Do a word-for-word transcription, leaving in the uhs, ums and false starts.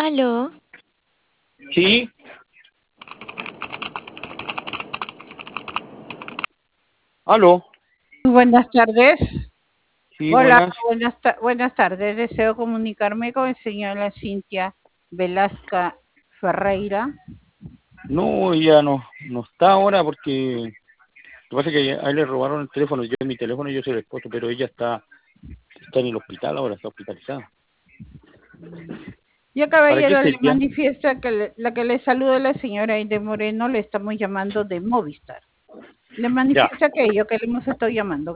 Aló, Sí, aló, Buenas tardes. sí, Hola, buenas. buenas, ta- buenas tardes. Deseo comunicarme con el señora Cintia Velasca Ferreira. No, ella no, no está ahora porque lo que pasa es que a él le robaron el teléfono, yo mi teléfono, yo soy el esposo, pero ella está, está en el hospital ahora, está hospitalizada. Ya ¿Para qué caballero le sería? manifiesta que le- la que le saluda la señora Aide Moreno, le estamos llamando de Movistar. Le Ya. manifiesta que yo que le hemos estado llamando.